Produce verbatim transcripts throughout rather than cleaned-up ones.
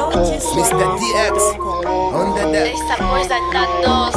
Mister D X on the deck. Esta cosa está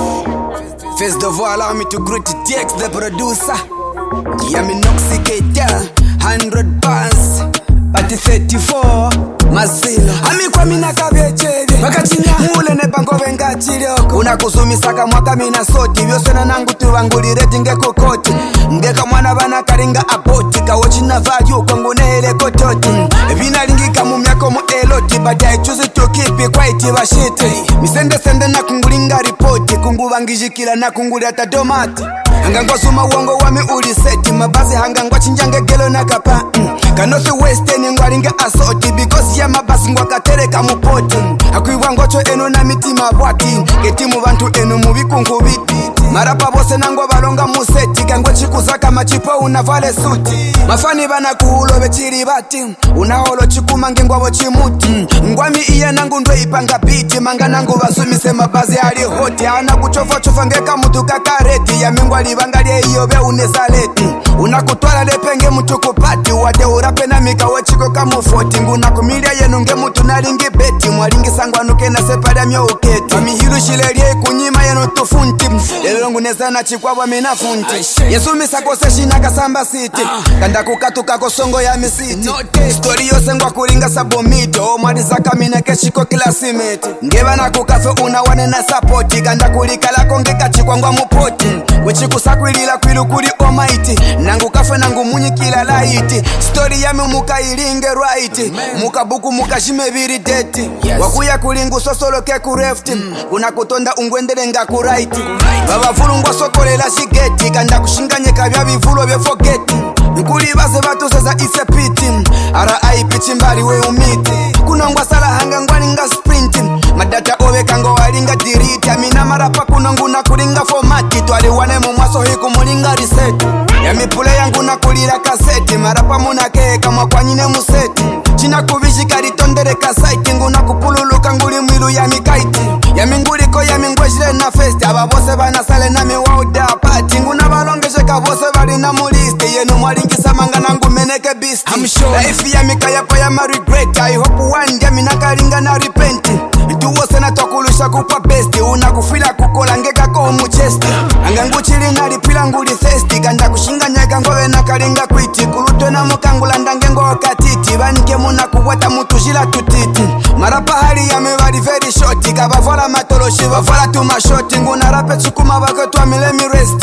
dos. First of all, allow me to greet D X, the producer. Yeah, me intoxicator, hundred bars, party thirty-four. Mazilo ami kwa mina kabechede bakachina mule ne bango venga chilioko unakusumisaka mwaka mina soti vyosena nangu tuvangulire tinge kokoti ngeka mwana bana karinga aboti kawochina value kwangu nehele kototi vina lingika mu myako mu eloti but I choose to keep it quiet bashite misende sende na kungulinga report kungubangijikila na kunguli ata tomati anga ngosuma uongo wami uli seti mabazi hanga ngwa chinjange gelo na kapa mm. Kanofi western ngwalinga asoti because ya mabasi ngwakatereka mupoti akwiwa ngocho eno na mitima bwati getimu bantu eno mubikungu biti marapa bose nango balonga museti kangwe chikuzaka machipo unavale suti mafani bana kuulo bechiri bati unaholo chikumange ngwabo chimuti ngwami iya nangu ndo ipanga biti manga nangu basumise mabazi ali hoti ana kuchofa chofa ngeka mutu kakareti ya mingwa libangalie iyo be unezaleti unakutwala lepenge mutu kupati wate urape na mikawe chiko kamufoti nguna kumilia yenu nge mutu nalingi beti mwalingi sangwanuke na separi amyo uketi mamihilu shilelie kunyima yenu tufunti lelo nguneza na chikwabwa mina funti yesu misakose shinaka samba city kanda kukatuka kosongo ya misiti story yose ngwa kulinga sabomito mwadi zaka mineke shiko kila simeti ngeba na kukafe unawane na sapoti kanda kulika lako ngeka chikwangwa mupoti wichikusakwilila kwilu kuli omaiti nangu kafe nangu munyi kila laiti story yami muka ilinge right muka buku muka shime viri deti wakuya kulingu sosolo ke kurefti unakutonda ungwendele nga kuraiti baba fulungwa sokolela shigeti kanda kushinganye kabya bivulo bye forgeti nkuli base batoseza isepiti ara aipi chimbali we umiti kunongwa sala hanga ngwaninga sprint madata owe kango walinga diriti amina marapa kunonguna kulinga formati twali wane mu mwaso hiku mulinga reset yami pule yangu nakulira kaseti marapa munake kama kwanyine museti china kubishika litondere kasaiti nguna kupululuka nguli mwilu ya mikaiti yami nguliko yami ngwejile na festi aba bose bana sale na miwauda pati nguna balongesheka bose bali na muliste yenu mwalingisa manga nangu meneke beast life ya mikaya pa ya ma regret I hope one day minakalinga na repent ntuwose na tokulusha kupa best unakufila kukola ngeka ko mu chest anga nguchili na lipila nguli thirsty kanda kushinganya ngowe na kalinga kwiti kulutwe na mukangula ndange ngo katiti banike muna kubwata mutujila tutiti marapa hali ya mebali very short kabavola matoloshi bavola tuma short nguna rape chukuma bakatwa milemi rest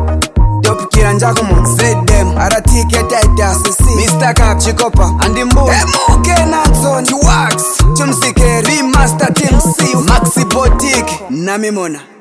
top kiranja kumu zedem aratike taita sisi Mister Kap chikopa andimbo emuke nanson chiwax chumsike remaster team C Maxi Boutique na mimona